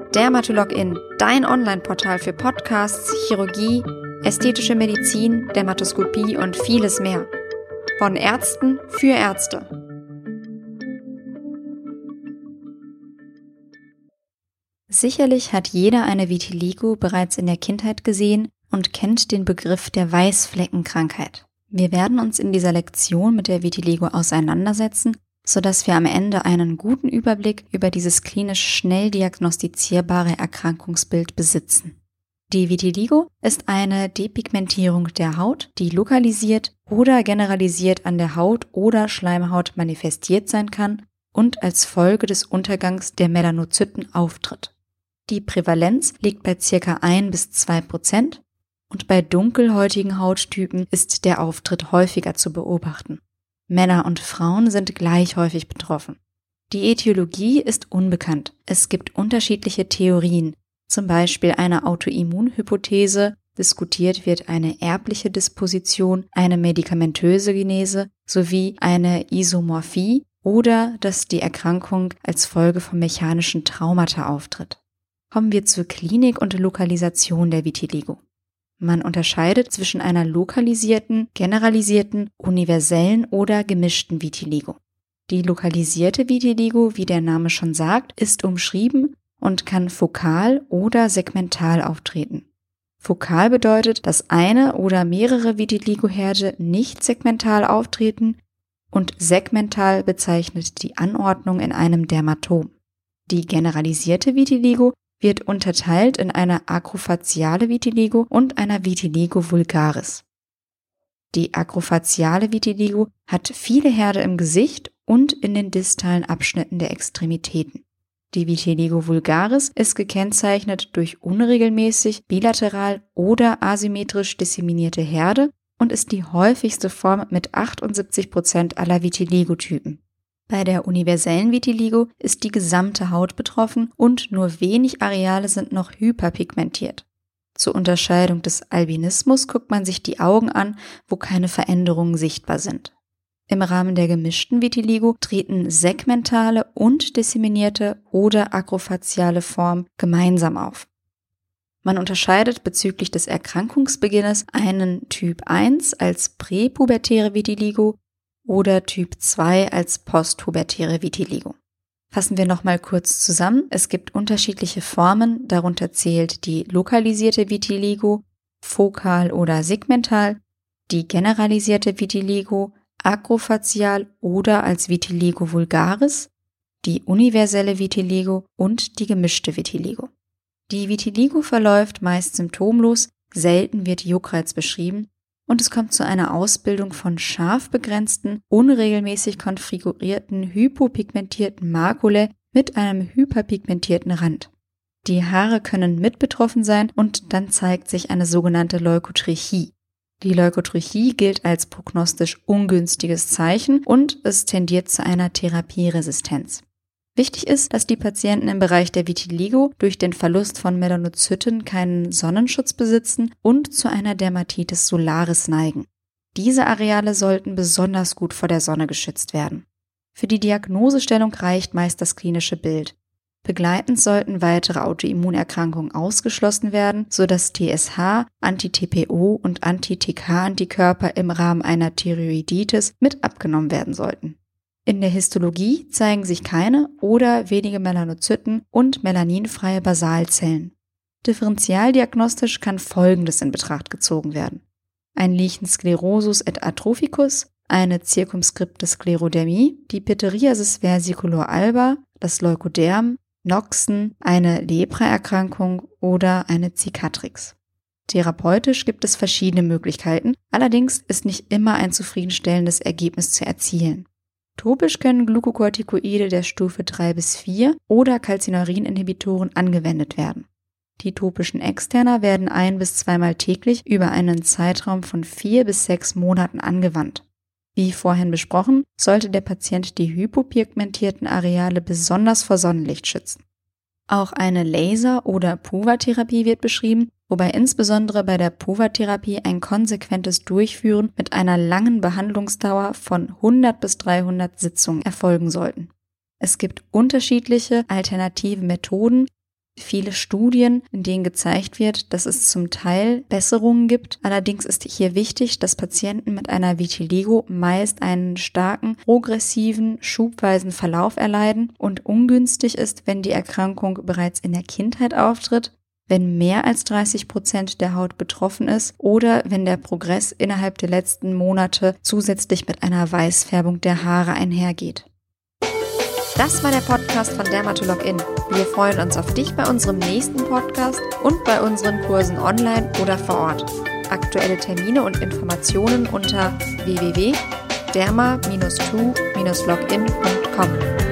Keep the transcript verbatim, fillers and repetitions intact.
Dermatologin, dein Online-Portal für Podcasts, Chirurgie, ästhetische Medizin, Dermatoskopie und vieles mehr. Von Ärzten für Ärzte. Sicherlich hat jeder eine Vitiligo bereits in der Kindheit gesehen und kennt den Begriff der Weißfleckenkrankheit. Wir werden uns in dieser Lektion mit der Vitiligo auseinandersetzen, sodass wir am Ende einen guten Überblick über dieses klinisch schnell diagnostizierbare Erkrankungsbild besitzen. Die Vitiligo ist eine Depigmentierung der Haut, die lokalisiert oder generalisiert an der Haut oder Schleimhaut manifestiert sein kann und als Folge des Untergangs der Melanozyten auftritt. Die Prävalenz liegt bei ca. ein bis zwei Prozent und bei dunkelhäutigen Hauttypen ist der Auftritt häufiger zu beobachten. Männer und Frauen sind gleich häufig betroffen. Die Ätiologie ist unbekannt. Es gibt unterschiedliche Theorien, zum Beispiel eine Autoimmunhypothese, diskutiert wird eine erbliche Disposition, eine medikamentöse Genese sowie eine Isomorphie oder dass die Erkrankung als Folge von mechanischen Traumata auftritt. Kommen wir zur Klinik und Lokalisation der Vitiligo. Man unterscheidet zwischen einer lokalisierten, generalisierten, universellen oder gemischten Vitiligo. Die lokalisierte Vitiligo, wie der Name schon sagt, ist umschrieben und kann fokal oder segmental auftreten. Fokal bedeutet, dass eine oder mehrere Vitiligo-Herde nicht segmental auftreten und segmental bezeichnet die Anordnung in einem Dermatom. Die generalisierte Vitiligo wird unterteilt in eine akrofaziale Vitiligo und einer Vitiligo vulgaris. Die akrofaziale Vitiligo hat viele Herde im Gesicht und in den distalen Abschnitten der Extremitäten. Die Vitiligo vulgaris ist gekennzeichnet durch unregelmäßig, bilateral oder asymmetrisch disseminierte Herde und ist die häufigste Form mit achtundsiebzig Prozent aller Vitiligo-Typen. Bei der universellen Vitiligo ist die gesamte Haut betroffen und nur wenig Areale sind noch hyperpigmentiert. Zur Unterscheidung des Albinismus guckt man sich die Augen an, wo keine Veränderungen sichtbar sind. Im Rahmen der gemischten Vitiligo treten segmentale und disseminierte oder akrofaziale Formen gemeinsam auf. Man unterscheidet bezüglich des Erkrankungsbeginnes einen Typ eins als präpubertäre Vitiligo oder Typ zwei als postpubertäre Vitiligo. Fassen wir nochmal kurz zusammen. Es gibt unterschiedliche Formen, darunter zählt die lokalisierte Vitiligo, fokal oder segmental, die generalisierte Vitiligo, akrofazial oder als Vitiligo vulgaris, die universelle Vitiligo und die gemischte Vitiligo. Die Vitiligo verläuft meist symptomlos, selten wird Juckreiz beschrieben und es kommt zu einer Ausbildung von scharf begrenzten, unregelmäßig konfigurierten, hypopigmentierten Makulae mit einem hyperpigmentierten Rand. Die Haare können mit betroffen sein und dann zeigt sich eine sogenannte Leukotrichie. Die Leukotrichie gilt als prognostisch ungünstiges Zeichen und es tendiert zu einer Therapieresistenz. Wichtig ist, dass die Patienten im Bereich der Vitiligo durch den Verlust von Melanozyten keinen Sonnenschutz besitzen und zu einer Dermatitis solaris neigen. Diese Areale sollten besonders gut vor der Sonne geschützt werden. Für die Diagnosestellung reicht meist das klinische Bild. Begleitend sollten weitere Autoimmunerkrankungen ausgeschlossen werden, sodass T S H, Anti-T P O und Anti-T K-Antikörper im Rahmen einer Thyreoiditis mit abgenommen werden sollten. In der Histologie zeigen sich keine oder wenige Melanozyten und melaninfreie Basalzellen. Differentialdiagnostisch kann Folgendes in Betracht gezogen werden: ein Lichen sclerosus et atrophicus, eine zirkumskripte Sklerodermie, die Pityriasis versicolor alba, das Leukoderm, Noxen, eine Lepraerkrankung oder eine Cicatrix. Therapeutisch gibt es verschiedene Möglichkeiten, allerdings ist nicht immer ein zufriedenstellendes Ergebnis zu erzielen. Topisch können Glucocorticoide der Stufe drei bis vier oder Calcineurin-Inhibitoren angewendet werden. Die topischen Externer werden ein- bis zweimal täglich über einen Zeitraum von vier bis sechs Monaten angewandt. Wie vorhin besprochen, sollte der Patient die hypopigmentierten Areale besonders vor Sonnenlicht schützen. Auch eine Laser- oder Puva-Therapie wird beschrieben, wobei insbesondere bei der Puva-Therapie ein konsequentes Durchführen mit einer langen Behandlungsdauer von hundert bis dreihundert Sitzungen erfolgen sollten. Es gibt unterschiedliche alternative Methoden, viele Studien, in denen gezeigt wird, dass es zum Teil Besserungen gibt. Allerdings ist hier wichtig, dass Patienten mit einer Vitiligo meist einen starken, progressiven, schubweisen Verlauf erleiden und ungünstig ist, wenn die Erkrankung bereits in der Kindheit auftritt, wenn mehr als dreißig Prozent der Haut betroffen ist oder wenn der Progress innerhalb der letzten Monate zusätzlich mit einer Weißfärbung der Haare einhergeht. Das war der Podcast von Dermatologin. Wir freuen uns auf dich bei unserem nächsten Podcast und bei unseren Kursen online oder vor Ort. Aktuelle Termine und Informationen unter w w w punkt derma Bindestrich two Bindestrich login punkt com.